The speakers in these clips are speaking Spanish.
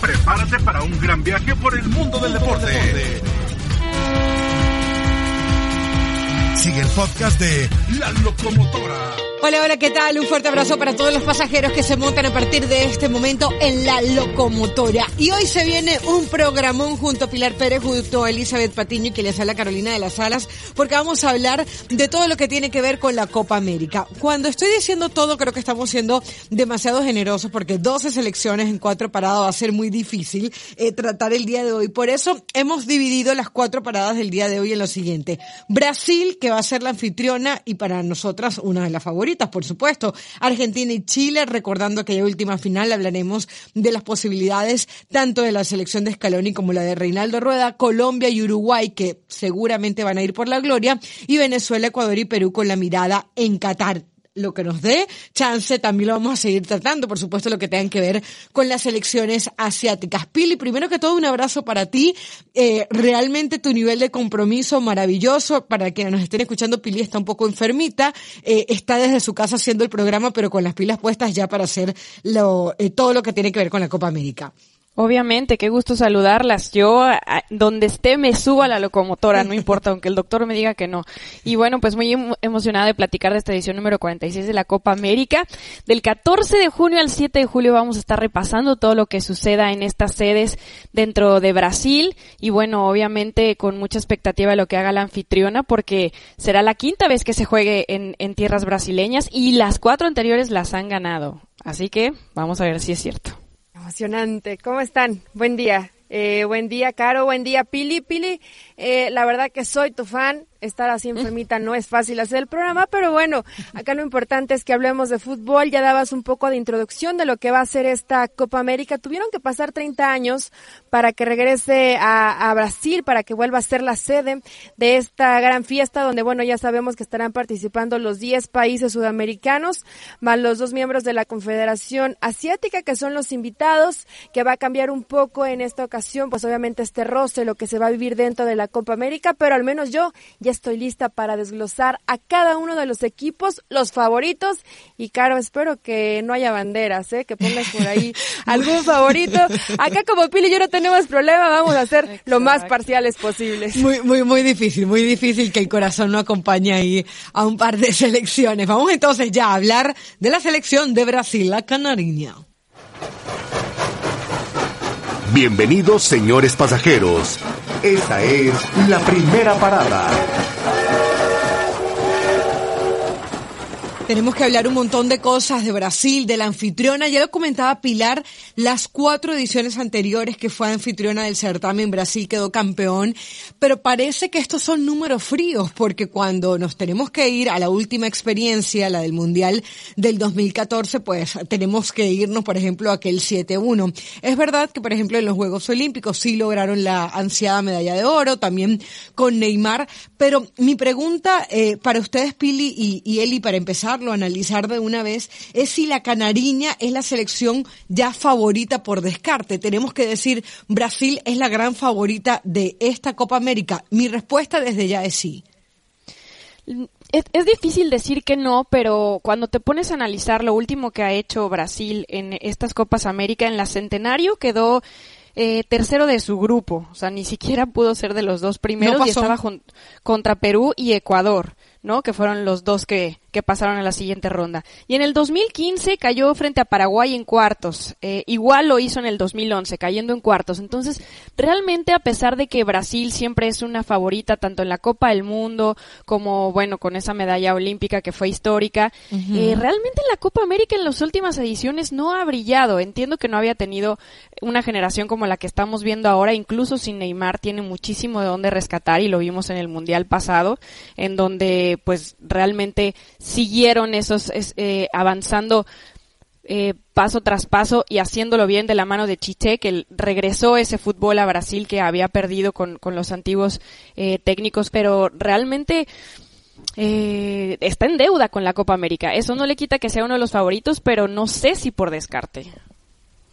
Prepárate para un gran viaje por el mundo del deporte. Sigue el podcast de La Locomotora. Hola, hola, ¿qué tal? Un fuerte abrazo para todos los pasajeros que se montan a partir de este momento en La Locomotora. Y hoy se viene un programón junto a Pilar Pérez, junto a Elizabeth Patiño y que les habla Carolina de las Alas, porque vamos a hablar de todo lo que tiene que ver con la Copa América. Cuando estoy diciendo todo, creo que estamos siendo demasiado generosos, porque 12 selecciones en 4 paradas va a ser muy difícil tratar el día de hoy. Por eso hemos dividido las 4 paradas del día de hoy en lo siguiente. Brasil, que va a ser la anfitriona y para nosotras una de las favoritas, por supuesto. Argentina y Chile, recordando aquella última final, hablaremos de las posibilidades tanto de la selección de Scaloni como la de Reinaldo Rueda. Colombia y Uruguay, que seguramente van a ir por la gloria, y Venezuela, Ecuador y Perú con la mirada en Qatar. Lo que nos dé chance también lo vamos a seguir tratando, por supuesto, lo que tengan que ver con las selecciones asiáticas. Pili, primero que todo, un abrazo para ti. Realmente tu nivel de compromiso maravilloso. Para quienes nos estén escuchando, Pili está un poco enfermita, está desde su casa haciendo el programa, pero con las pilas puestas ya para hacer todo lo que tiene que ver con la Copa América. Obviamente, qué gusto saludarlas. Yo, donde esté, me subo a la locomotora, no importa, aunque el doctor me diga que no. Y bueno, pues muy emocionada de platicar de esta edición número 46 de la Copa América. Del 14 de junio al 7 de julio vamos a estar repasando todo lo que suceda en estas sedes dentro de Brasil. Y bueno, obviamente con mucha expectativa de lo que haga la anfitriona, porque será la 5ª vez que se juegue en tierras brasileñas y las 4 anteriores las han ganado. Así que vamos a ver si es cierto. Emocionante. ¿Cómo están? Buen día. Buen día, Caro. Buen día, Pili. Pili, la verdad que soy tu fan. Estar así enfermita no es fácil hacer el programa, pero bueno, acá lo importante es que hablemos de fútbol. Ya dabas un poco de introducción de lo que va a ser esta Copa América. Tuvieron que pasar 30 años para que regrese a Brasil, para que vuelva a ser la sede de esta gran fiesta, donde bueno, ya sabemos que estarán participando los 10 países sudamericanos, más los 2 miembros de la Confederación Asiática, que son los invitados, que va a cambiar un poco en esta ocasión, pues obviamente este roce, lo que se va a vivir dentro de la Copa América, pero al menos yo ya estoy lista para desglosar a cada uno de los equipos, los favoritos, y Caro, espero que no haya banderas, que pongas por ahí algún favorito. Acá como Pili y yo no tenemos problema, vamos a hacer lo más parciales posibles. Muy difícil que el corazón no acompañe ahí a un par de selecciones. Vamos entonces ya a hablar de la selección de Brasil, la canariña. Bienvenidos, señores pasajeros. Esta es la primera parada. Tenemos que hablar un montón de cosas de Brasil, de la anfitriona. Ya lo comentaba Pilar, las 4 ediciones anteriores que fue anfitriona del certamen, Brasil quedó campeón. Pero parece que estos son números fríos, porque cuando nos tenemos que ir a la última experiencia, la del Mundial del 2014, pues tenemos que irnos, por ejemplo, a aquel 7-1. Es verdad que, por ejemplo, en los Juegos Olímpicos sí lograron la ansiada medalla de oro, también con Neymar. Pero mi pregunta para ustedes, Pili y Eli, para empezar, analizar de una vez, es si la canariña es la selección ya favorita por descarte. Tenemos que decir, Brasil es la gran favorita de esta Copa América. Mi respuesta desde ya es sí. Es difícil decir que no, pero cuando te pones a analizar lo último que ha hecho Brasil en estas Copas América, en la Centenario quedó tercero de su grupo, o sea, ni siquiera pudo ser de los 2 primeros, no, y estaba contra Perú y Ecuador, ¿no? Que fueron los 2 que pasaron a la siguiente ronda. Y en el 2015 cayó frente a Paraguay en cuartos. Igual lo hizo en el 2011, cayendo en cuartos. Entonces, realmente, a pesar de que Brasil siempre es una favorita, tanto en la Copa del Mundo, como, bueno, con esa medalla olímpica que fue histórica, realmente en la Copa América en las últimas ediciones no ha brillado. Entiendo que no había tenido una generación como la que estamos viendo ahora, incluso sin Neymar, tiene muchísimo de dónde rescatar, y lo vimos en el Mundial pasado, en donde, pues, realmente siguieron esos avanzando paso tras paso y haciéndolo bien de la mano de Tite, que regresó ese fútbol a Brasil que había perdido con los antiguos técnicos, pero realmente está en deuda con la Copa América. Eso no le quita que sea uno de los favoritos, pero no sé si por descarte.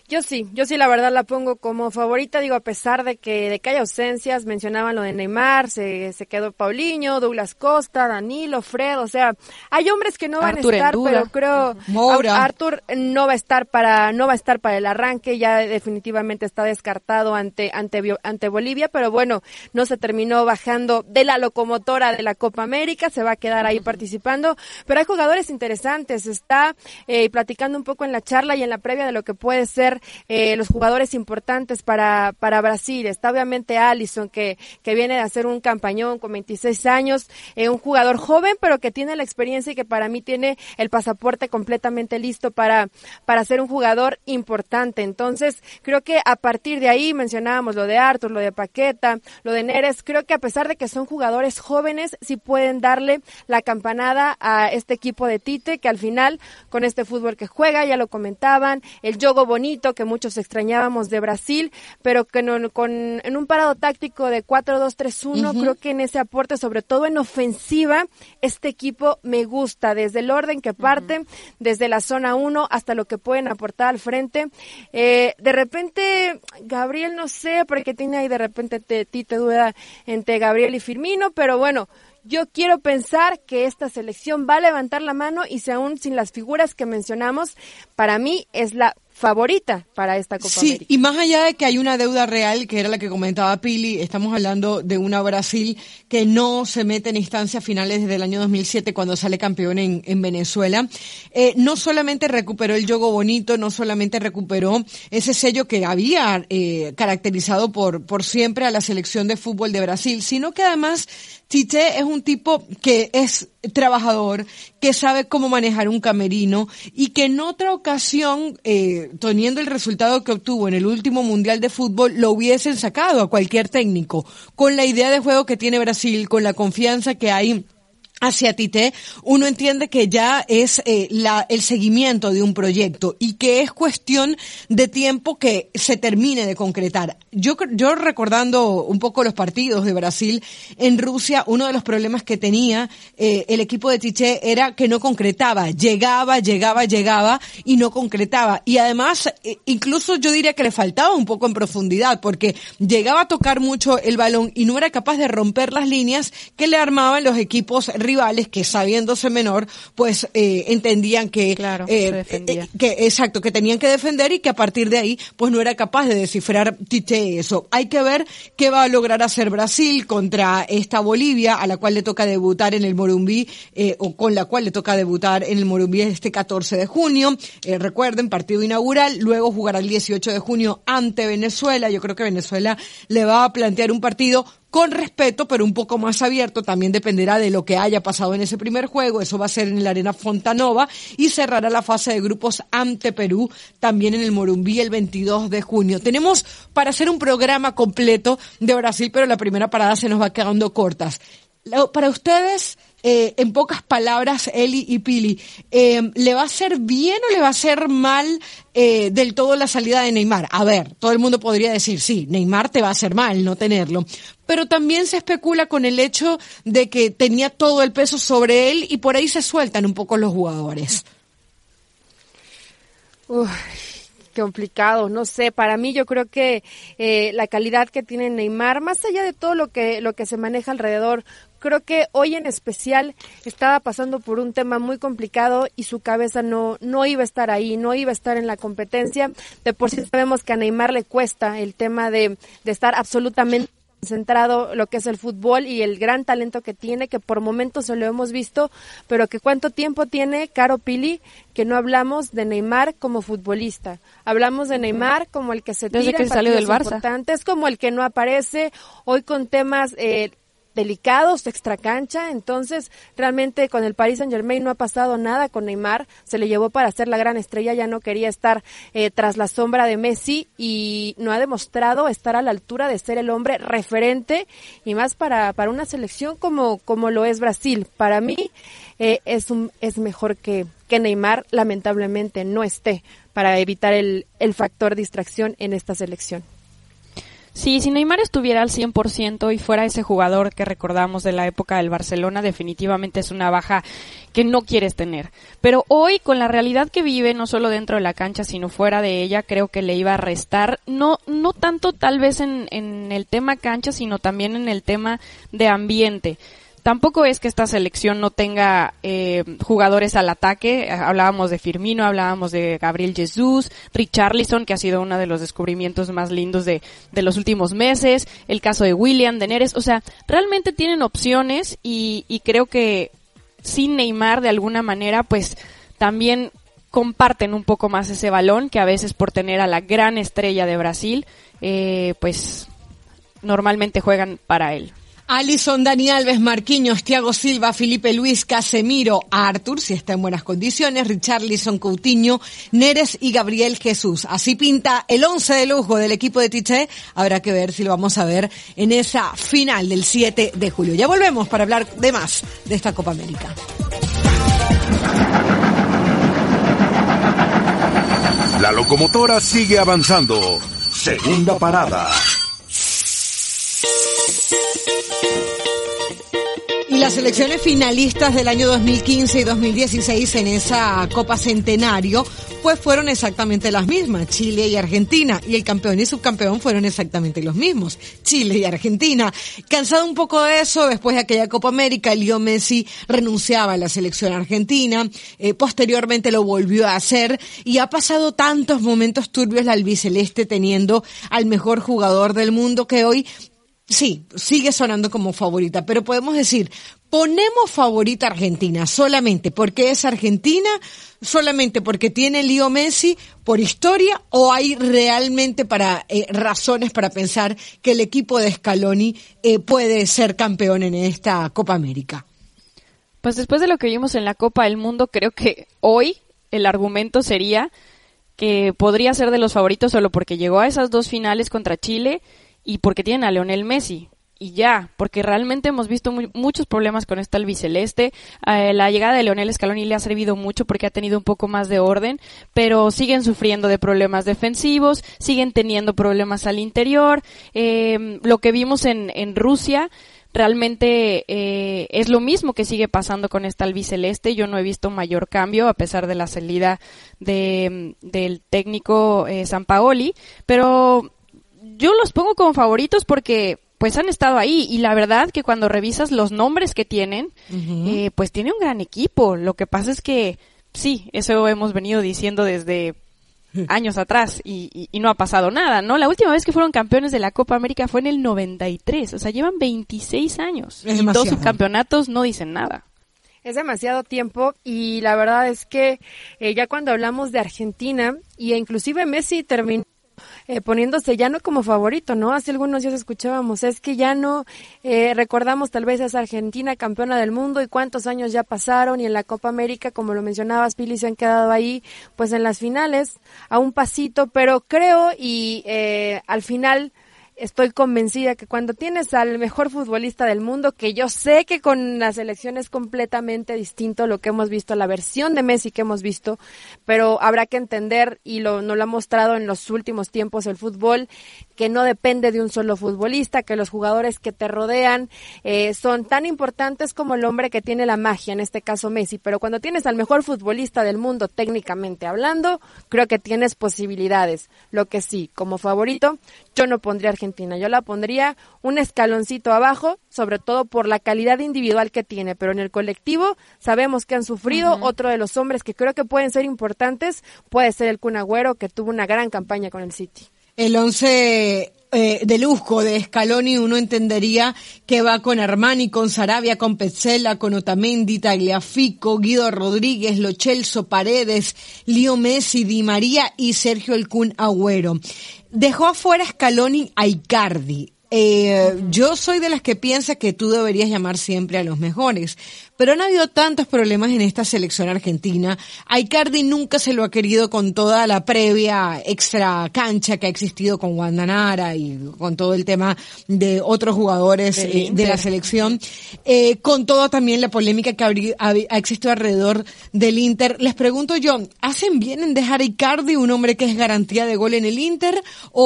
Yo sí, la verdad la pongo como favorita, digo, a pesar de que hay ausencias, mencionaban lo de Neymar, se quedó Paulinho, Douglas Costa, Danilo, Fred, o sea, hay hombres que no van a estar, pero creo Arthur no va a estar para el arranque, ya definitivamente está descartado ante Bolivia, pero bueno, no se terminó bajando de la locomotora de la Copa América, se va a quedar ahí participando, pero hay jugadores interesantes, está platicando un poco en la charla y en la previa de lo que puede ser los jugadores importantes para Brasil. Está obviamente Alisson, que viene de hacer un campañón con 26 años, un jugador joven, pero que tiene la experiencia y que para mí tiene el pasaporte completamente listo para ser un jugador importante. Entonces, creo que a partir de ahí, mencionábamos lo de Arthur, lo de Paqueta, lo de Neres, creo que a pesar de que son jugadores jóvenes, sí pueden darle la campanada a este equipo de Tite, que al final, con este fútbol que juega, ya lo comentaban, el juego bonito que muchos extrañábamos de Brasil, pero que en un parado táctico de 4-2-3-1, creo que en ese aporte, sobre todo en ofensiva, este equipo me gusta, desde el orden que parte, desde la zona 1 hasta lo que pueden aportar al frente. De repente, Gabriel, no sé, porque tiene ahí de repente Tite duda entre Gabriel y Firmino, pero bueno, yo quiero pensar que esta selección va a levantar la mano y si aún sin las figuras que mencionamos, para mí es la favorita para esta Copa América. Sí, y más allá de que hay una deuda real, que era la que comentaba Pili, estamos hablando de una Brasil que no se mete en instancias finales desde el año 2007 cuando sale campeón en Venezuela. No solamente recuperó el juego bonito, no solamente recuperó ese sello que había caracterizado por siempre a la selección de fútbol de Brasil, sino que además Tite es un tipo que es trabajador, que sabe cómo manejar un camerino y que en otra ocasión, teniendo el resultado que obtuvo en el último Mundial de Fútbol, lo hubiesen sacado a cualquier técnico. Con la idea de juego que tiene Brasil, con la confianza que hay hacia Tite, uno entiende que ya es el seguimiento de un proyecto y que es cuestión de tiempo que se termine de concretar. Yo recordando un poco los partidos de Brasil en Rusia, uno de los problemas que tenía el equipo de Tite era que no concretaba, llegaba y no concretaba, y además incluso yo diría que le faltaba un poco en profundidad, porque llegaba a tocar mucho el balón y no era capaz de romper las líneas que le armaban los equipos rivales que, sabiéndose menor, pues entendían que se defendía. que tenían que defender y que a partir de ahí pues no era capaz de descifrar Tite eso. Hay que ver qué va a lograr hacer Brasil contra esta Bolivia, a la cual le toca debutar en el Morumbí, o con la cual le toca debutar en el Morumbí este 14 de junio. Recuerden, partido inaugural, luego jugará el 18 de junio ante Venezuela. Yo creo que Venezuela le va a plantear un partido con respeto, pero un poco más abierto. También dependerá de lo que haya pasado en ese primer juego. Eso va a ser en la Arena Fontanova y cerrará la fase de grupos ante Perú, también en el Morumbí el 22 de junio. Tenemos para hacer un programa completo de Brasil, pero la primera parada se nos va quedando cortas. Para ustedes, en pocas palabras, Eli y Pili, ¿le va a hacer bien o le va a hacer mal del todo la salida de Neymar? A ver, todo el mundo podría decir, sí, Neymar te va a hacer mal no tenerlo, pero también se especula con el hecho de que tenía todo el peso sobre él y por ahí se sueltan un poco los jugadores. Complicado, no sé, para mí yo creo que la calidad que tiene Neymar, más allá de todo lo que se maneja alrededor, creo que hoy en especial estaba pasando por un tema muy complicado y su cabeza no iba a estar ahí, no iba a estar en la competencia. De por sí sabemos que a Neymar le cuesta el tema de estar absolutamente concentrado lo que es el fútbol y el gran talento que tiene, que por momentos se lo hemos visto, pero que cuánto tiempo tiene, Caro, Pili, que no hablamos de Neymar como futbolista. Hablamos de Neymar como el que se tira desde que salió del Barça, importantes, como el que no aparece, hoy con temas delicados, extracancha. Entonces realmente con el Paris Saint-Germain no ha pasado nada con Neymar, se le llevó para ser la gran estrella, ya no quería estar tras la sombra de Messi y no ha demostrado estar a la altura de ser el hombre referente y más para una selección como lo es Brasil. Para mí es mejor que Neymar lamentablemente no esté para evitar el factor distracción en esta selección. Sí, si Neymar estuviera al 100% y fuera ese jugador que recordamos de la época del Barcelona, definitivamente es una baja que no quieres tener. Pero hoy, con la realidad que vive, no solo dentro de la cancha, sino fuera de ella, creo que le iba a restar, no tanto tal vez en el tema cancha, sino también en el tema de ambiente. Tampoco es que esta selección no tenga jugadores al ataque. Hablábamos de Firmino, hablábamos de Gabriel Jesús, Richarlison, que ha sido uno de los descubrimientos más lindos de los últimos meses, el caso de William, de Neres. O sea, realmente tienen opciones y creo que sin Neymar, de alguna manera, pues también comparten un poco más ese balón, que a veces por tener a la gran estrella de Brasil, pues normalmente juegan para él. Alisson, Dani Alves, Marquinhos, Thiago Silva, Felipe Luis, Casemiro, Arthur, si está en buenas condiciones, Richarlison, Coutinho, Neres y Gabriel Jesús. Así pinta el 11 de lujo del equipo de Tite. Habrá que ver si lo vamos a ver en esa final del 7 de julio. Ya volvemos para hablar de más de esta Copa América. La locomotora sigue avanzando. Segunda parada. Y las selecciones finalistas del año 2015 y 2016 en esa Copa Centenario, pues fueron exactamente las mismas, Chile y Argentina, y el campeón y subcampeón fueron exactamente los mismos, Chile y Argentina. Cansado un poco de eso, después de aquella Copa América, Leo Messi renunciaba a la selección argentina, posteriormente lo volvió a hacer, y ha pasado tantos momentos turbios la albiceleste teniendo al mejor jugador del mundo que hoy sí, sigue sonando como favorita, pero podemos decir, ponemos favorita a Argentina solamente porque es Argentina, solamente porque tiene Leo Messi, por historia, o hay realmente razones para pensar que el equipo de Scaloni puede ser campeón en esta Copa América. Pues después de lo que vimos en la Copa del Mundo, creo que hoy el argumento sería que podría ser de los favoritos solo porque llegó a esas dos finales contra Chile y porque tienen a Lionel Messi, y ya, porque realmente hemos visto muchos problemas con esta albiceleste. La llegada de Lionel Scaloni le ha servido mucho porque ha tenido un poco más de orden, pero siguen sufriendo de problemas defensivos, siguen teniendo problemas al interior. Lo que vimos en Rusia realmente es lo mismo que sigue pasando con esta albiceleste. Yo no he visto mayor cambio a pesar de la salida del técnico Sampaoli, pero yo los pongo como favoritos porque pues han estado ahí, y la verdad que cuando revisas los nombres que tienen, pues tiene un gran equipo. Lo que pasa es que sí, eso hemos venido diciendo desde años atrás y no ha pasado nada, ¿no? La última vez que fueron campeones de la Copa América fue en el 93, o sea, llevan 26 años. Y dos subcampeonatos no dicen nada. Es demasiado tiempo, y la verdad es que ya cuando hablamos de Argentina, y inclusive Messi terminó poniéndose ya no como favorito, ¿no? Hace algunos días escuchábamos, es que ya no recordamos tal vez a esa Argentina campeona del mundo, y cuántos años ya pasaron, y en la Copa América, como lo mencionabas, Pili, se han quedado ahí, pues en las finales, a un pasito, pero creo, y al final estoy convencida que cuando tienes al mejor futbolista del mundo, que yo sé que con la selección es completamente distinto lo que hemos visto, la versión de Messi que hemos visto, pero habrá que entender, y nos lo ha mostrado en los últimos tiempos el fútbol, que no depende de un solo futbolista, que los jugadores que te rodean son tan importantes como el hombre que tiene la magia, en este caso Messi, pero cuando tienes al mejor futbolista del mundo, técnicamente hablando, creo que tienes posibilidades. Lo que sí, como favorito, yo no pondría Argentina, yo la pondría un escaloncito abajo, sobre todo por la calidad individual que tiene, pero en el colectivo sabemos que han sufrido. Otro de los hombres que creo que pueden ser importantes puede ser el Kun Agüero, que tuvo una gran campaña con el City. El 11 de lujo de Scaloni, uno entendería que va con Armani, con Sarabia, con Petzela, con Otamendi, Tagliafico, Guido Rodríguez, Lo Celso, Paredes, Leo Messi, Di María y Sergio el Kun Agüero. Dejó afuera Scaloni a Icardi. Yo soy de las que piensa que tú deberías llamar siempre a los mejores, pero han habido tantos problemas en esta selección argentina. A Icardi nunca se lo ha querido con toda la previa extra cancha que ha existido con Guandanara y con todo el tema de otros jugadores de la selección, con toda también la polémica que ha existido alrededor del Inter. Les pregunto yo, ¿hacen bien en dejar a Icardi, un hombre que es garantía de gol en el Inter,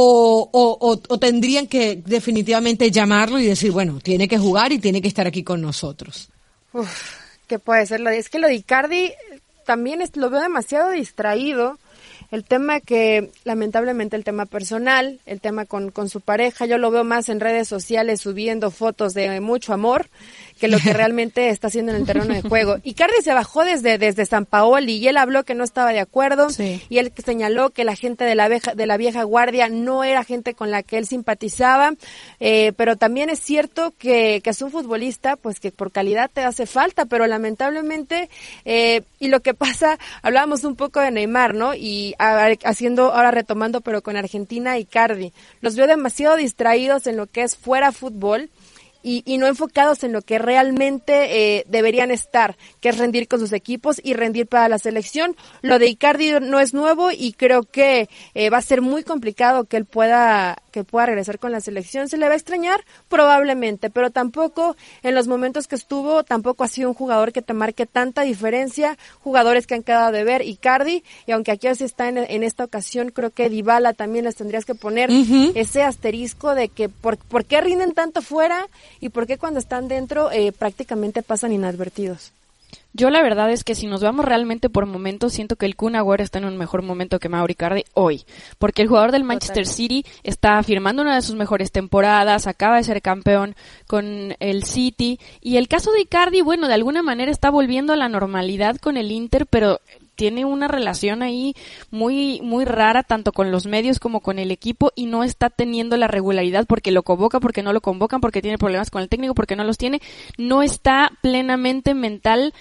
o tendrían que definitivamente llamarlo y decir, bueno, tiene que jugar y tiene que estar aquí con nosotros? ¿Qué puede ser? Es que lo de Icardi también lo veo demasiado distraído. El tema que, lamentablemente, el tema personal, el tema con su pareja, yo lo veo más en redes sociales subiendo fotos de mucho amor que lo que realmente está haciendo en el terreno de juego. Icardi se bajó desde Sampaoli y él habló que no estaba de acuerdo, sí. Y él señaló que la gente de la vieja guardia no era gente con la que él simpatizaba, pero también es cierto que es un futbolista pues que por calidad te hace falta, pero lamentablemente, y lo que pasa, hablábamos un poco de Neymar, ¿no? Y ahora retomando, pero con Argentina, Icardi, los veo demasiado distraídos en lo que es fuera fútbol, y no enfocados en lo que realmente deberían estar, que es rendir con sus equipos y rendir para la selección. Lo de Icardi no es nuevo y creo que va a ser muy complicado que él pueda regresar con la selección. Se le va a extrañar probablemente, pero tampoco en los momentos que estuvo, tampoco ha sido un jugador que te marque tanta diferencia. Jugadores que han quedado de ver, Icardi, y aunque aquí así está en esta ocasión, creo que Dybala también les tendrías que poner ese asterisco de que por qué rinden tanto fuera y por qué cuando están dentro prácticamente pasan inadvertidos. Yo la verdad es que si nos vamos realmente por momentos, siento que el Kun Agüero está en un mejor momento que Mauro Icardi hoy, porque el jugador del Manchester City está firmando una de sus mejores temporadas, acaba de ser campeón con el City, y el caso de Icardi, bueno, de alguna manera está volviendo a la normalidad con el Inter, pero tiene una relación ahí muy muy rara tanto con los medios como con el equipo y no está teniendo la regularidad porque lo convoca, porque no lo convocan, porque tiene problemas con el técnico, porque no los tiene, no está plenamente mental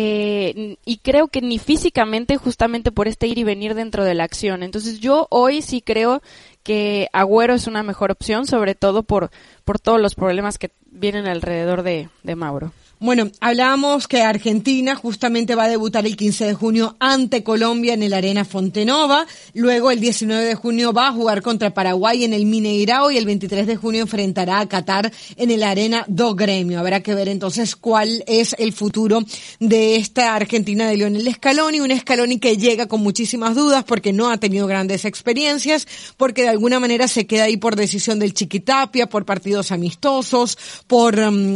y creo que ni físicamente, justamente por este ir y venir dentro de la acción. Entonces yo hoy sí creo que Agüero es una mejor opción, sobre todo por todos los problemas que vienen alrededor de Mauro. Bueno, hablábamos que Argentina justamente va a debutar el 15 de junio ante Colombia en el Arena Fontenova. Luego el 19 de junio va a jugar contra Paraguay en el Mineirao y el 23 de junio enfrentará a Qatar en el Arena do Grêmio. Habrá que ver entonces cuál es el futuro de esta Argentina de Lionel Scaloni. Un Scaloni que llega con muchísimas dudas porque no ha tenido grandes experiencias, porque de alguna manera se queda ahí por decisión del Chiquitapia, por partidos amistosos, por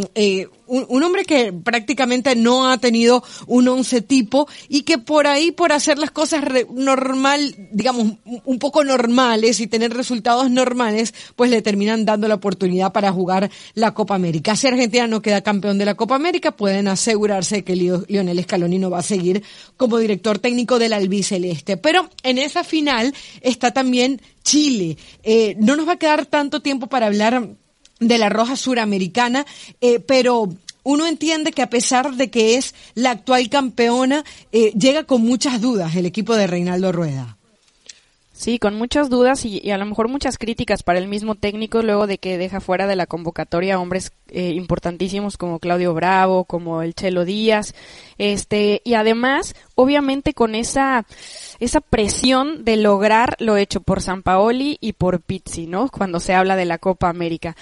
un hombre que prácticamente no ha tenido un 11 tipo y que por ahí, por hacer las cosas digamos, un poco normales y tener resultados normales, pues le terminan dando la oportunidad para jugar la Copa América. Si Argentina no queda campeón de la Copa América, pueden asegurarse de que Lionel Scaloni no va a seguir como director técnico del albiceleste. Pero en esa final está también Chile. No nos va a quedar tanto tiempo para hablar de la Roja Suramericana, pero uno entiende que a pesar de que es la actual campeona, llega con muchas dudas el equipo de Reinaldo Rueda. Sí, con muchas dudas y a lo mejor muchas críticas para el mismo técnico luego de que deja fuera de la convocatoria hombres importantísimos como Claudio Bravo, como el Chelo Díaz, y además, obviamente con esa presión de lograr lo hecho por Sampaoli y por Pizzi, ¿no? Cuando se habla de la Copa América.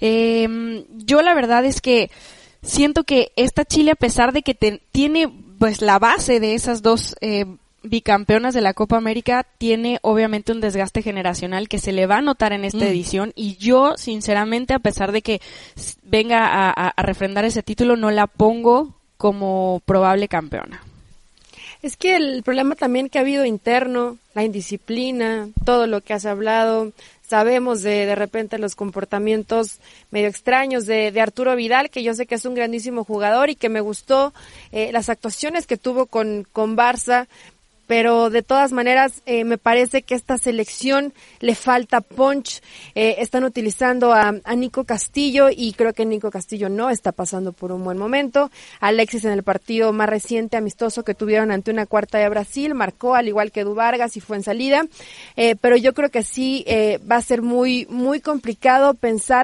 Yo la verdad es que siento que esta Chile, a pesar de que tiene pues la base de esas dos bicampeonas de la Copa América, tiene obviamente un desgaste generacional que se le va a notar en esta edición, y yo sinceramente, a pesar de que venga a refrendar ese título, no la pongo como probable campeona. Es que el problema también que ha habido interno, la indisciplina, todo lo que has hablado, sabemos de repente los comportamientos medio extraños de Arturo Vidal, que yo sé que es un grandísimo jugador y que me gustó las actuaciones que tuvo con Barça, pero de todas maneras me parece que esta selección le falta punch. Están utilizando a Nico Castillo y creo que Nico Castillo no está pasando por un buen momento. Alexis, en el partido más reciente amistoso que tuvieron ante una cuarta de Brasil, marcó al igual que Edu Vargas y fue en salida, pero yo creo que sí va a ser muy muy complicado pensar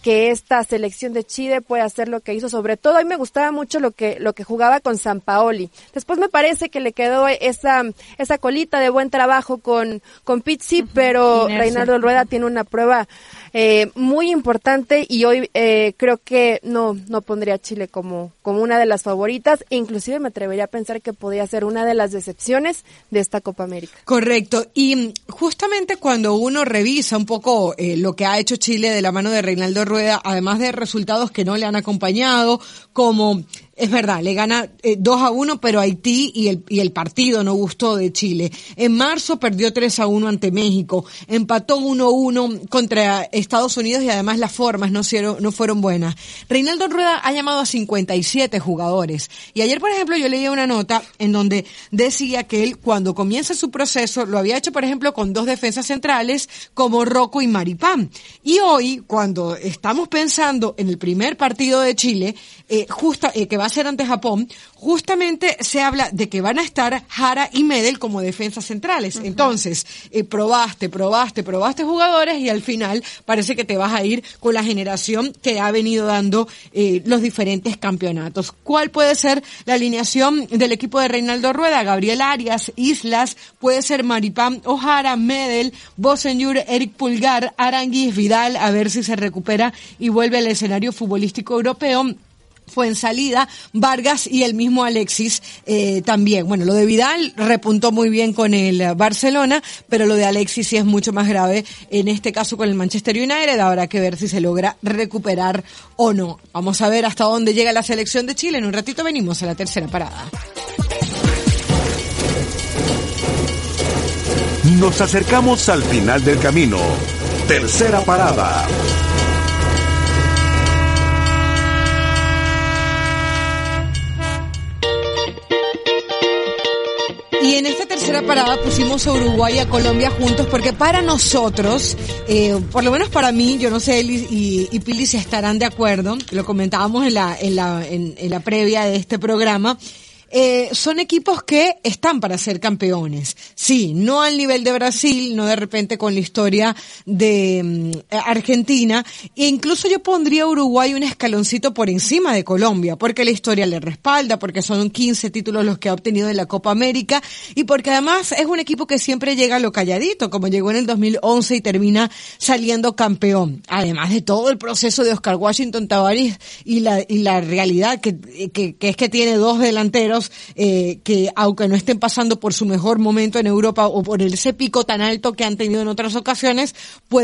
que esta selección de Chile puede hacer lo que hizo. Sobre todo, a mí me gustaba mucho lo que jugaba con Sampaoli. Después me parece que le quedó esa colita de buen trabajo con Pizzi, pero Reinaldo Rueda tiene una prueba muy importante y hoy creo que no pondría a Chile como una de las favoritas, e inclusive me atrevería a pensar que podría ser una de las decepciones de esta Copa América. Correcto, y justamente cuando uno revisa un poco lo que ha hecho Chile de la mano de Reinaldo Rueda, además de resultados que no le han acompañado, como es verdad, le gana 2-1, pero Haití y el partido no gustó de Chile. En marzo perdió 3-1 ante México, empató 1-1 contra Estados Unidos y además las formas no fueron buenas. Reinaldo Rueda ha llamado a 57 jugadores y ayer, por ejemplo, yo leía una nota en donde decía que él, cuando comienza su proceso, lo había hecho, por ejemplo, con 2 defensas centrales como Rocco y Maripán. Y hoy, cuando estamos pensando en el primer partido de Chile, que va a ser ante Japón, justamente se habla de que van a estar Jara y Medel como defensas centrales. Uh-huh. Entonces, probaste jugadores y al final parece que te vas a ir con la generación que ha venido dando los diferentes campeonatos. ¿Cuál puede ser la alineación del equipo de Reinaldo Rueda? Gabriel Arias, Islas, puede ser Maripán o Jara, Medel, Bosenjur, Eric Pulgar, Aranguiz, Vidal, a ver si se recupera y vuelve al escenario futbolístico europeo. Fuenzalida, Vargas y el mismo Alexis también. Bueno, lo de Vidal repuntó muy bien con el Barcelona, pero lo de Alexis sí es mucho más grave, en este caso con el Manchester United. Habrá que ver si se logra recuperar o no. Vamos a ver hasta dónde llega la selección de Chile. En un ratito venimos a la tercera parada. Nos acercamos al final del camino. Tercera parada. Y en esta tercera parada pusimos a Uruguay y a Colombia juntos porque para nosotros, por lo menos para mí, yo no sé Eli y Pili si estarán de acuerdo, lo comentábamos en la previa de este programa. Son equipos que están para ser campeones. Sí, no al nivel de Brasil, no de repente con la historia de Argentina. E incluso yo pondría a Uruguay un escaloncito por encima de Colombia, porque la historia le respalda, porque son 15 títulos los que ha obtenido en la Copa América y porque además es un equipo que siempre llega a lo calladito, como llegó en el 2011 y termina saliendo campeón. Además de todo el proceso de Oscar Washington Tabárez y la realidad que es que tiene 2 delanteros que aunque no estén pasando por su mejor momento en Europa o por ese pico tan alto que han tenido en otras ocasiones,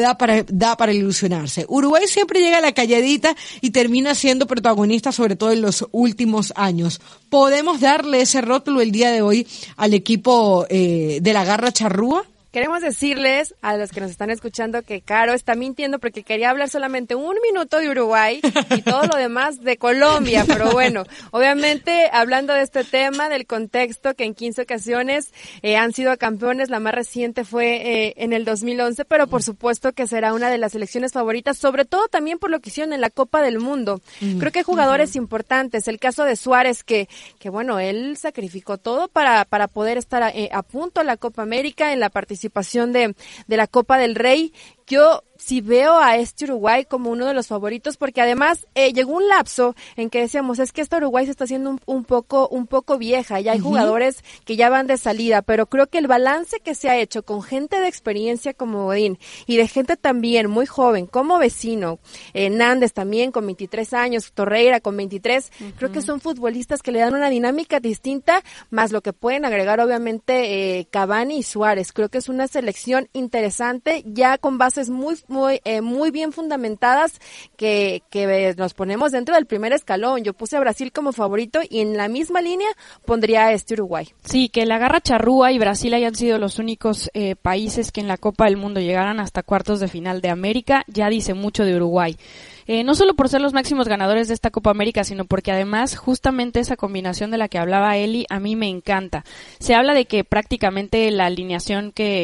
da para ilusionarse. Uruguay siempre llega a la calladita y termina siendo protagonista, sobre todo en los últimos años. ¿Podemos darle ese rótulo el día de hoy al equipo de la Garra Charrúa? Queremos decirles a los que nos están escuchando que Caro está mintiendo porque quería hablar solamente 1 minuto de Uruguay y todo lo demás de Colombia, pero bueno, obviamente hablando de este tema, del contexto que en 15 ocasiones han sido campeones, la más reciente fue en el 2011, pero por supuesto que será una de las selecciones favoritas, sobre todo también por lo que hicieron en la Copa del Mundo. Creo que hay jugadores importantes, el caso de Suárez que bueno, él sacrificó todo para poder estar a punto en la Copa América, en la participación de la Copa del Rey. Yo sí veo a este Uruguay como uno de los favoritos porque además llegó un lapso en que decíamos, es que esta Uruguay se está haciendo un poco vieja, ya hay jugadores que ya van de salida, pero creo que el balance que se ha hecho con gente de experiencia como Godín y de gente también muy joven como Vecino, Nández también con 23 años, Torreira con 23, creo que son futbolistas que le dan una dinámica distinta, más lo que pueden agregar obviamente Cavani y Suárez. Creo que es una selección interesante, ya con bases muy bien fundamentadas que nos ponemos dentro del primer escalón. Yo puse a Brasil como favorito y en la misma línea pondría a este Uruguay. Sí, que la Garra Charrúa y Brasil hayan sido los únicos países que en la Copa del Mundo llegaran hasta cuartos de final de América, ya dice mucho de Uruguay. No solo por ser los máximos ganadores de esta Copa América, sino porque además justamente esa combinación de la que hablaba Eli a mí me encanta. Se habla de que prácticamente la alineación que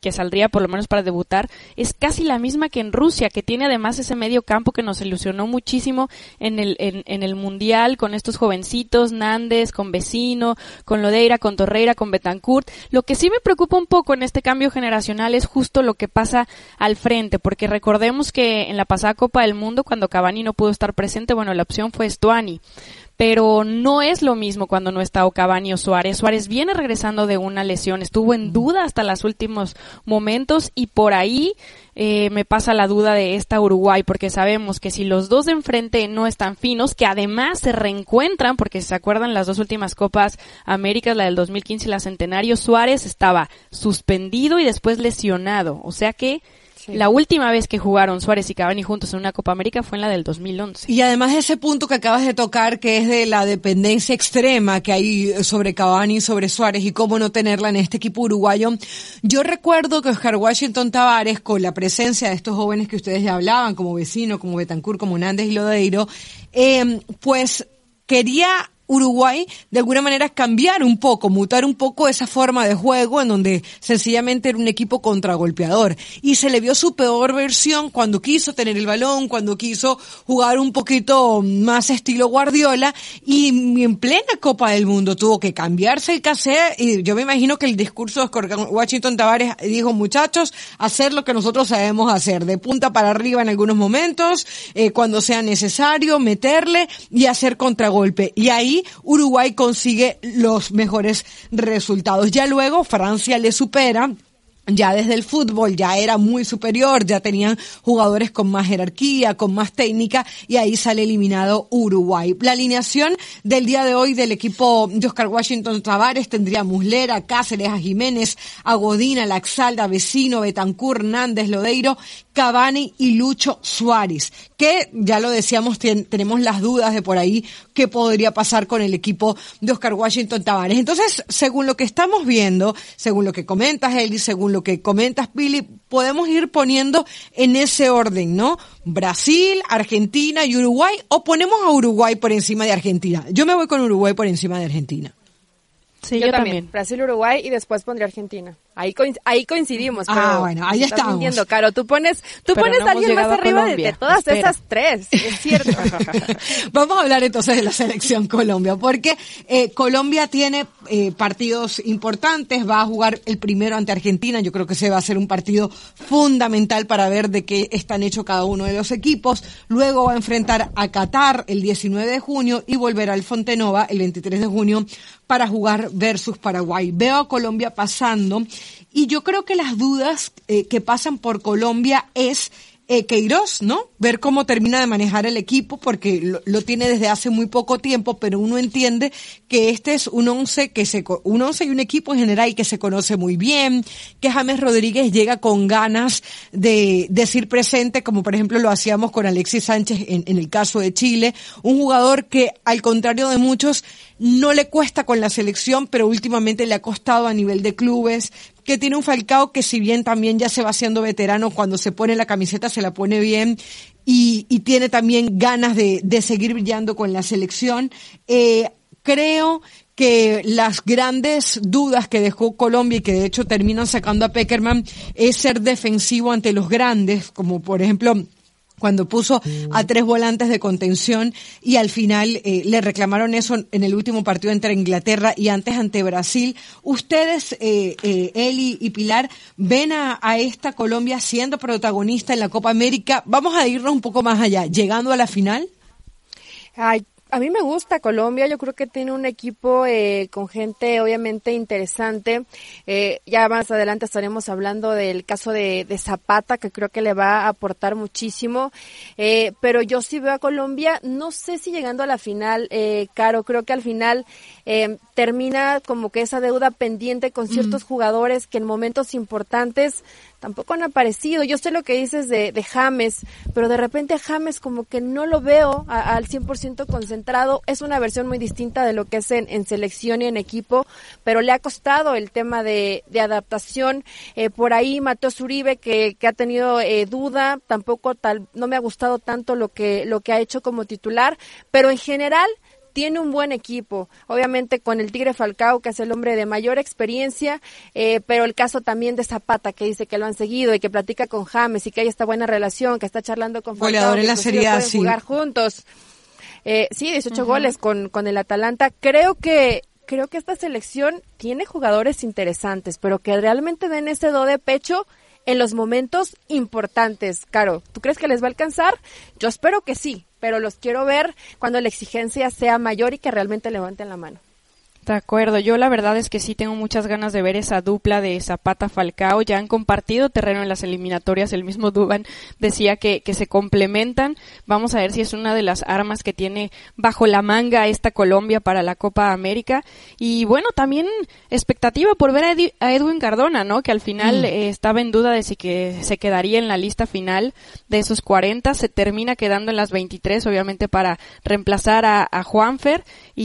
que saldría por lo menos para debutar, es casi la misma que en Rusia, que tiene además ese medio campo que nos ilusionó muchísimo en el Mundial, con estos jovencitos, Nández, con Vecino, con Lodeira, con Torreira, con Betancourt. Lo que sí me preocupa un poco en este cambio generacional es justo lo que pasa al frente, porque recordemos que en la pasada Copa del Mundo, cuando Cavani no pudo estar presente, bueno, la opción fue Stuani. Pero no es lo mismo cuando no está o Cavani o Suárez. Suárez viene regresando de una lesión, estuvo en duda hasta los últimos momentos y por ahí me pasa la duda de esta Uruguay, porque sabemos que si los dos de enfrente no están finos, que además se reencuentran, porque si se acuerdan las dos últimas Copas Américas, la del 2015 y la Centenario, Suárez estaba suspendido y después lesionado, o sea que la última vez que jugaron Suárez y Cavani juntos en una Copa América fue en la del 2011. Y además ese punto que acabas de tocar, que es de la dependencia extrema que hay sobre Cavani y sobre Suárez y cómo no tenerla en este equipo uruguayo. Yo recuerdo que Oscar Washington Tabárez, con la presencia de estos jóvenes que ustedes ya hablaban, como Vecino, como Betancourt, como Nández y Lodeiro, pues quería Uruguay de alguna manera cambiar un poco, mutar un poco esa forma de juego en donde sencillamente era un equipo contragolpeador y se le vio su peor versión cuando quiso tener el balón, cuando quiso jugar un poquito más estilo Guardiola y en plena Copa del Mundo tuvo que cambiarse el cassette y yo me imagino que el discurso de Oscar Washington Tabárez dijo: muchachos, hacer lo que nosotros sabemos hacer, de punta para arriba en algunos momentos, cuando sea necesario, meterle y hacer contragolpe, y ahí Uruguay consigue los mejores resultados. Ya luego Francia le supera. Ya desde el fútbol ya era muy superior, ya tenían jugadores con más jerarquía, con más técnica, y ahí sale eliminado Uruguay. La alineación del día de hoy del equipo de Oscar Washington Tabárez tendría a Muslera, Cáceres, a Jiménez, a Godín, a Laxalda, Vecino, Betancourt, Nández, Lodeiro, Cavani y Lucho Suárez, que ya lo decíamos, tenemos las dudas de por ahí qué podría pasar con el equipo de Oscar Washington Tabárez. Entonces, según lo que estamos viendo, según lo que comentas Eli, según lo que comentas Pili, podemos ir poniendo en ese orden, ¿no? Brasil, Argentina y Uruguay, o ponemos a Uruguay por encima de Argentina. Yo me voy con Uruguay por encima de Argentina. Sí, yo también. Brasil, Uruguay y después pondría Argentina. Ahí coincidimos. Pero bueno, ahí estamos. Mintiendo, Caro. Tú pones a alguien más arriba de todas esas tres. Es cierto. Vamos a hablar entonces de la selección Colombia, porque Colombia tiene partidos importantes. Va a jugar el primero ante Argentina. Yo creo que ese va a ser un partido fundamental para ver de qué están hechos cada uno de los equipos. Luego va a enfrentar a Qatar el 19 de junio y volverá al Fontenova el 23 de junio para jugar versus Paraguay. Veo a Colombia pasando y yo creo que las dudas que pasan por Colombia es Queiroz, ¿no? Ver cómo termina de manejar el equipo, porque lo tiene desde hace muy poco tiempo, pero uno entiende que este es un once y un equipo en general que se conoce muy bien, que James Rodríguez llega con ganas de decir presente, como por ejemplo lo hacíamos con Alexis Sánchez en el caso de Chile, un jugador que al contrario de muchos no le cuesta con la selección, pero últimamente le ha costado a nivel de clubes, que tiene un Falcao que si bien también ya se va haciendo veterano, cuando se pone la camiseta se la pone bien y tiene también ganas de seguir brillando con la selección. Creo que las grandes dudas que dejó Colombia y que de hecho terminan sacando a Pekerman es ser defensivo ante los grandes, como por ejemplo cuando puso a 3 volantes de contención y al final le reclamaron eso en el último partido entre Inglaterra y antes ante Brasil. Ustedes, Eli y Pilar, ven a esta Colombia siendo protagonista en la Copa América. Vamos a irnos un poco más allá, llegando a la final. Ay, a mí me gusta Colombia, yo creo que tiene un equipo con gente obviamente interesante. Ya más adelante estaremos hablando del caso de Zapata, que creo que le va a aportar muchísimo. Pero yo sí veo a Colombia, no sé si llegando a la final, Caro, creo que al final termina como que esa deuda pendiente con ciertos jugadores que en momentos importantes tampoco han aparecido. Yo sé lo que dices de James, pero de repente a James como que no lo veo al 100% concentrado. Es una versión muy distinta de lo que es en selección y en equipo, pero le ha costado el tema de adaptación. Por ahí Mateus Uribe que ha tenido duda, tampoco no me ha gustado tanto lo que ha hecho como titular, pero en general tiene un buen equipo, obviamente con el Tigre Falcao, que es el hombre de mayor experiencia, pero el caso también de Zapata, que dice que lo han seguido y que platica con James y que hay esta buena relación, que está charlando con Falcao, goleador en la Serie A, pueden jugar juntos. Sí, 18 goles con el Atalanta. Creo que esta selección tiene jugadores interesantes, pero que realmente den ese do de pecho en los momentos importantes. Caro, ¿tú crees que les va a alcanzar? Yo espero que sí, pero los quiero ver cuando la exigencia sea mayor y que realmente levanten la mano. De acuerdo, yo la verdad es que sí tengo muchas ganas de ver esa dupla de Zapata-Falcao. Ya han compartido terreno en las eliminatorias, el mismo Duván decía que se complementan. Vamos a ver si es una de las armas que tiene bajo la manga esta Colombia para la Copa América. Y bueno, también expectativa por ver a Edwin Cardona, ¿no? Que al final estaba en duda de si que se quedaría en la lista final de esos 40, se termina quedando en las 23, obviamente para reemplazar a Juanfer,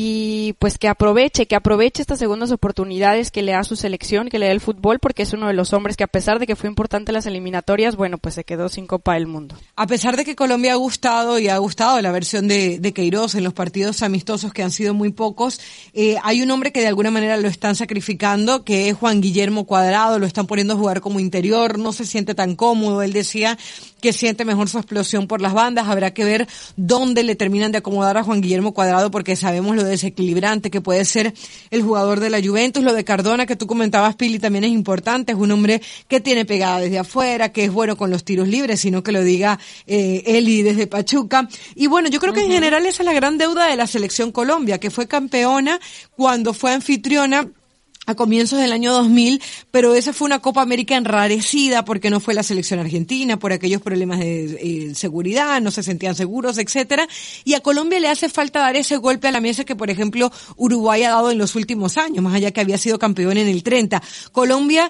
y pues que aproveche estas segundas oportunidades que le da su selección, que le da el fútbol, porque es uno de los hombres que, a pesar de que fue importante las eliminatorias, bueno, pues se quedó sin Copa del Mundo. A pesar de que Colombia ha gustado la versión de Queiroz en los partidos amistosos, que han sido muy pocos, hay un hombre que de alguna manera lo están sacrificando, que es Juan Guillermo Cuadrado, lo están poniendo a jugar como interior, no se siente tan cómodo. Él decía que siente mejor su explosión por las bandas. Habrá que ver dónde le terminan de acomodar a Juan Guillermo Cuadrado, porque sabemos lo desequilibrante que puede ser el jugador de la Juventus. Lo de Cardona, que tú comentabas, Pili, también es importante. Es un hombre que tiene pegada desde afuera, que es bueno con los tiros libres, sino que lo diga Eli desde Pachuca. Y bueno, yo creo que en general esa es la gran deuda de la selección Colombia, que fue campeona cuando fue anfitriona a comienzos del año 2000, pero esa fue una Copa América enrarecida porque no fue la selección argentina, por aquellos problemas de seguridad, no se sentían seguros, etcétera. Y a Colombia le hace falta dar ese golpe a la mesa que, por ejemplo, Uruguay ha dado en los últimos años, más allá que había sido campeón en el 30. Colombia,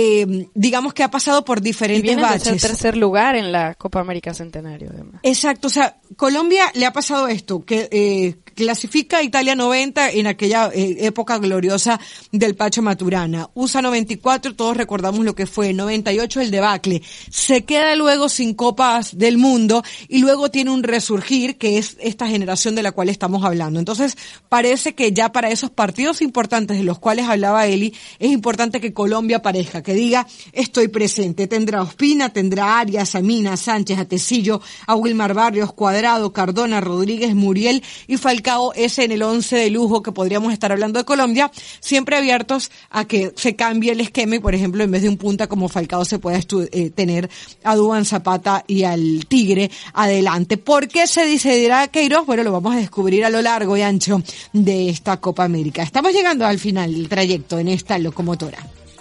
digamos que ha pasado por diferentes baches. De ser tercer lugar en la Copa América Centenario, además. Exacto, o sea, Colombia le ha pasado esto, que clasifica a Italia 90 en aquella época gloriosa del Pacho Maturana. USA 94, todos recordamos lo que fue. 98, el debacle. Se queda luego sin Copas del Mundo y luego tiene un resurgir, que es esta generación de la cual estamos hablando. Entonces, parece que ya para esos partidos importantes de los cuales hablaba Eli, es importante que Colombia aparezca, que diga, estoy presente. Tendrá a Ospina, tendrá a Arias, a Mina, a Sánchez, a Tecillo, a Wilmar Barrios, Cuadrado, Cardona, Rodríguez, Muriel y Falcao, ese en el 11 de lujo que podríamos estar hablando de Colombia, siempre abiertos a que se cambie el esquema y, por ejemplo, en vez de un punta como Falcao se pueda tener a Duván, Zapata y al Tigre adelante. ¿Por qué se decidirá Queiroz? Bueno, lo vamos a descubrir a lo largo y ancho de esta Copa América. Estamos llegando al final del trayecto en esta locomotora.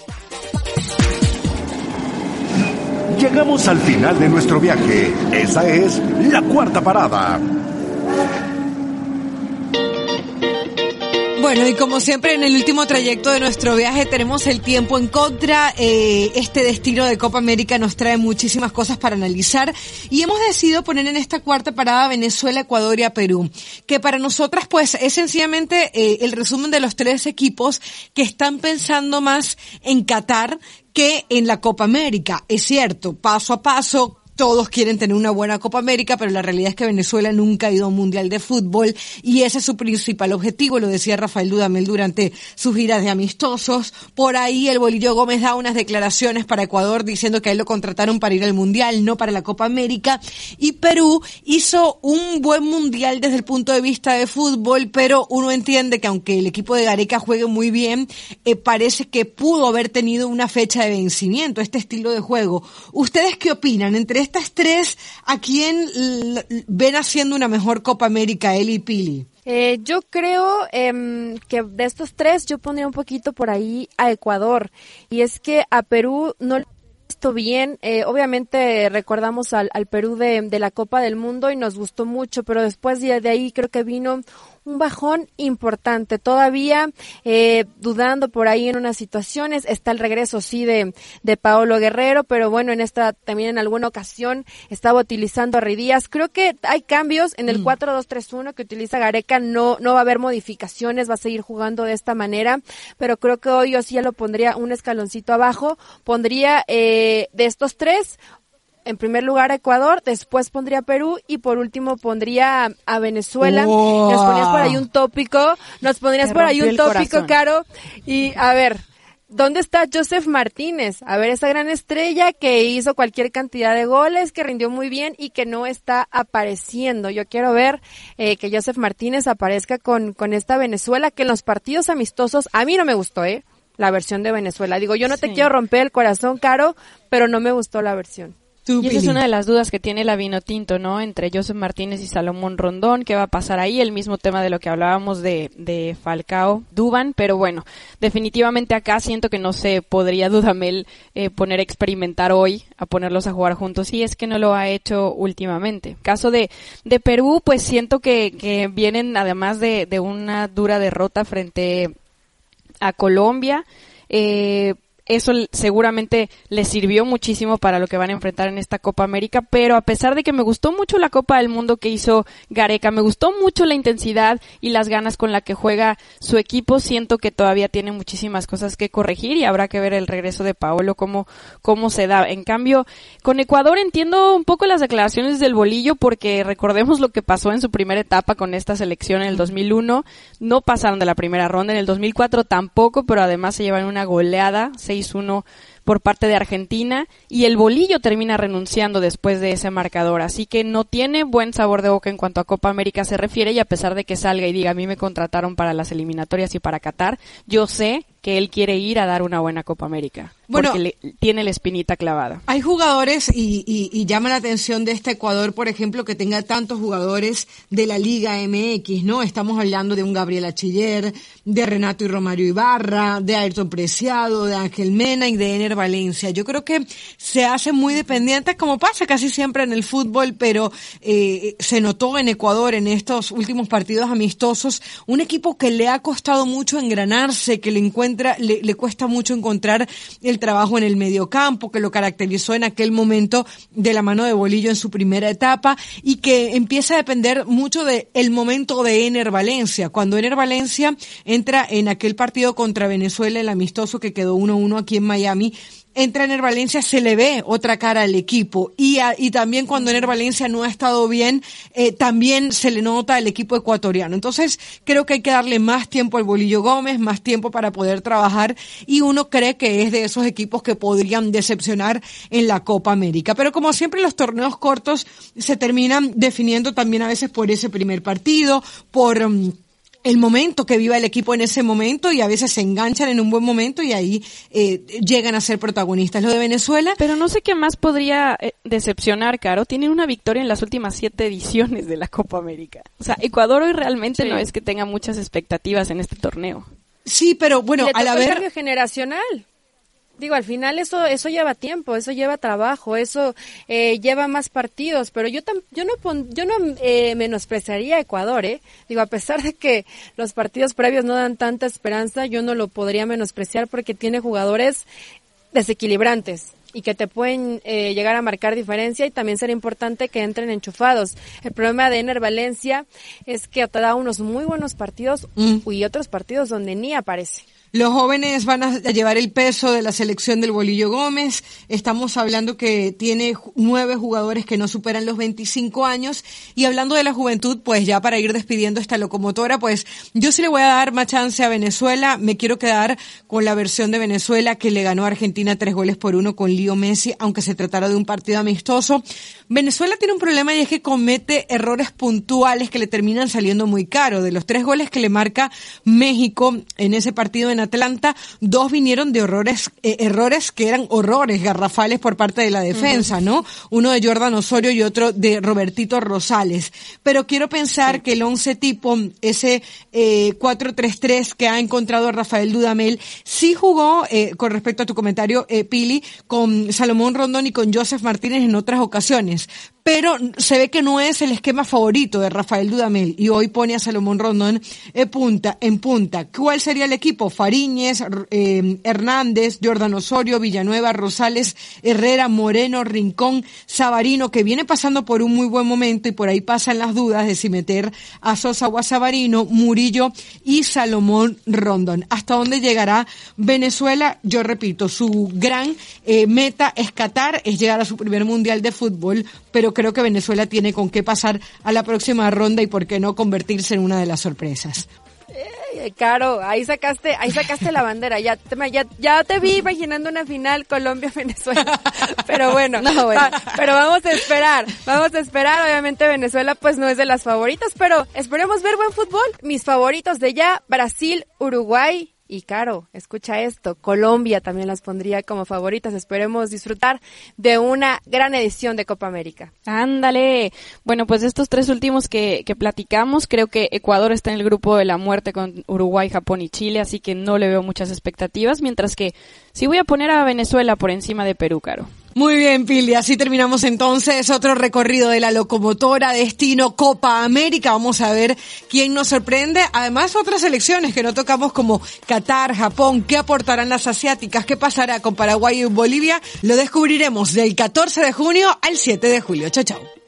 Llegamos al final de nuestro viaje. Esa es la cuarta parada. Bueno, y como siempre en el último trayecto de nuestro viaje tenemos el tiempo en contra. Este destino de Copa América nos trae muchísimas cosas para analizar y hemos decidido poner en esta cuarta parada a Venezuela, Ecuador y a Perú, que para nosotras pues es sencillamente el resumen de los tres equipos que están pensando más en Qatar que en la Copa América. Es cierto, paso a paso, todos quieren tener una buena Copa América, pero la realidad es que Venezuela nunca ha ido a un mundial de fútbol y ese es su principal objetivo, lo decía Rafael Dudamel durante sus giras de amistosos. Por ahí el Bolillo Gómez da unas declaraciones para Ecuador diciendo que a él lo contrataron para ir al mundial, no para la Copa América. Y Perú hizo un buen mundial desde el punto de vista de fútbol, pero uno entiende que aunque el equipo de Gareca juegue muy bien, parece que pudo haber tenido una fecha de vencimiento, este estilo de juego. ¿Ustedes qué opinan? Entre estas tres, ¿a quién ven haciendo una mejor Copa América, Eli y Pili? Yo creo que de estos tres yo pondría un poquito por ahí a Ecuador. Y es que a Perú no lo he visto bien. Obviamente recordamos al Perú de la Copa del Mundo y nos gustó mucho, pero después de ahí creo que vino un bajón importante, todavía dudando por ahí en unas situaciones. Está el regreso sí de Paolo Guerrero, pero bueno, en esta también en alguna ocasión estaba utilizando a Rey Díaz. Creo que hay cambios en el 4-2-3-1 que utiliza Gareca, no va a haber modificaciones, va a seguir jugando de esta manera, pero creo que hoy yo sí ya lo pondría un escaloncito abajo, pondría de estos tres en primer lugar a Ecuador, después pondría a Perú y por último pondría a Venezuela. Wow. Nos ponías por ahí un tópico, Caro. Y a ver, ¿dónde está Joseph Martínez? A ver, esa gran estrella que hizo cualquier cantidad de goles, que rindió muy bien y que no está apareciendo. Yo quiero ver que Joseph Martínez aparezca con esta Venezuela, que en los partidos amistosos, a mí no me gustó, la versión de Venezuela. Digo, yo no te quiero romper el corazón, Caro, pero no me gustó la versión. Y esa es una de las dudas que tiene la Vinotinto, ¿no? Entre Joseph Martínez y Salomón Rondón, ¿qué va a pasar ahí? El mismo tema de lo que hablábamos de Falcao Duván, pero bueno, definitivamente acá siento que no se podría Dudamel poner a experimentar hoy, a ponerlos a jugar juntos, y es que no lo ha hecho últimamente. Caso de Perú, pues siento que vienen además de una dura derrota frente a Colombia, eso seguramente les sirvió muchísimo para lo que van a enfrentar en esta Copa América, pero a pesar de que me gustó mucho la Copa del Mundo que hizo Gareca, me gustó mucho la intensidad y las ganas con la que juega su equipo, siento que todavía tiene muchísimas cosas que corregir y habrá que ver el regreso de Paolo cómo se da. En cambio, con Ecuador entiendo un poco las declaraciones del Bolillo, porque recordemos lo que pasó en su primera etapa con esta selección en el 2001, no pasaron de la primera ronda, en el 2004 tampoco, pero además se llevan una goleada, 6-1 por parte de Argentina, y el Bolillo termina renunciando después de ese marcador, así que no tiene buen sabor de boca en cuanto a Copa América se refiere, y a pesar de que salga y diga a mí me contrataron para las eliminatorias y para Qatar, yo sé que él quiere ir a dar una buena Copa América, porque tiene la espinita clavada. Hay jugadores y llama la atención de este Ecuador, por ejemplo, que tenga tantos jugadores de la Liga MX, ¿no? Estamos hablando de un Gabriel Achiller, de Renato y Romario Ibarra, de Ayrton Preciado, de Ángel Mena y de Ener Valencia. Yo creo que se hace muy dependientes, como pasa casi siempre en el fútbol, pero se notó en Ecuador en estos últimos partidos amistosos, un equipo que le ha costado mucho engranarse, que le cuesta mucho encontrar el trabajo en el mediocampo, que lo caracterizó en aquel momento de la mano de Bolillo en su primera etapa, y que empieza a depender mucho del momento de Ener Valencia. Cuando Ener Valencia entra en aquel partido contra Venezuela, el amistoso que quedó 1-1 aquí en Miami, entra Ener Valencia, se le ve otra cara al equipo, y también cuando Ener Valencia no ha estado bien, también se le nota al equipo ecuatoriano. Entonces creo que hay que darle más tiempo al Bolillo Gómez, más tiempo para poder trabajar, y uno cree que es de esos equipos que podrían decepcionar en la Copa América. Pero como siempre, los torneos cortos se terminan definiendo también a veces por ese primer partido, por el momento que viva el equipo en ese momento, y a veces se enganchan en un buen momento y ahí llegan a ser protagonistas. Lo de Venezuela... Pero no sé qué más podría decepcionar, Caro. Tienen una victoria en las últimas 7 ediciones de la Copa América. O sea, Ecuador hoy realmente no es que tenga muchas expectativas en este torneo. Sí, pero bueno, al haber... el cambio generacional. Digo, al final eso lleva tiempo, eso lleva trabajo, eso lleva más partidos, pero yo no menospreciaría a Ecuador, Digo, a pesar de que los partidos previos no dan tanta esperanza, yo no lo podría menospreciar porque tiene jugadores desequilibrantes y que te pueden llegar a marcar diferencia, y también será importante que entren enchufados. El problema de Ener Valencia es que te da unos muy buenos partidos y otros partidos donde ni aparece. Los jóvenes van a llevar el peso de la selección del Bolillo Gómez. Estamos hablando que tiene 9 jugadores que no superan los 25 años. Y hablando de la juventud, pues ya para ir despidiendo esta locomotora, pues yo sí le voy a dar más chance a Venezuela. Me quiero quedar con la versión de Venezuela que le ganó a Argentina 3-1 con Leo Messi, aunque se tratara de un partido amistoso. Venezuela tiene un problema, y es que comete errores puntuales que le terminan saliendo muy caro. De los 3 goles que le marca México en ese partido en Atlanta, 2 vinieron de errores que eran horrores garrafales por parte de la defensa, ¿no? Uno de Jordan Osorio y otro de Robertito Rosales. Pero quiero pensar que el 11 tipo, ese 4-3-3 que ha encontrado Rafael Dudamel, sí jugó, con respecto a tu comentario, Pili, con Salomón Rondón y con Joseph Martínez en otras ocasiones. pero se ve que no es el esquema favorito de Rafael Dudamel y hoy pone a Salomón Rondón en punta. ¿Cuál sería el equipo? Fariñez, Hernández, Jordan Osorio, Villanueva, Rosales, Herrera, Moreno, Rincón, Savarino, que viene pasando por un muy buen momento y por ahí pasan las dudas de si meter a Sosa o a Savarino, Murillo y Salomón Rondón. ¿Hasta dónde llegará Venezuela? Yo repito, su gran meta es Qatar, es llegar a su primer mundial de fútbol, pero creo que Venezuela tiene con qué pasar a la próxima ronda y por qué no convertirse en una de las sorpresas. Caro, ahí sacaste la bandera, ya te vi imaginando una final Colombia-Venezuela, pero bueno, pero vamos a esperar, obviamente Venezuela pues no es de las favoritas, pero esperemos ver buen fútbol. Mis favoritos de ya, Brasil, Uruguay, y Caro, escucha esto, Colombia también las pondría como favoritas. Esperemos disfrutar de una gran edición de Copa América. Ándale. Bueno, pues de estos tres últimos que platicamos, creo que Ecuador está en el grupo de la muerte con Uruguay, Japón y Chile, así que no le veo muchas expectativas, mientras que sí voy a poner a Venezuela por encima de Perú, Caro. Muy bien, Pili, así terminamos entonces otro recorrido de la locomotora, destino Copa América. Vamos a ver quién nos sorprende. Además, otras selecciones que no tocamos como Qatar, Japón, ¿qué aportarán las asiáticas? ¿Qué pasará con Paraguay y Bolivia? Lo descubriremos del 14 de junio al 7 de julio. Chao, chao.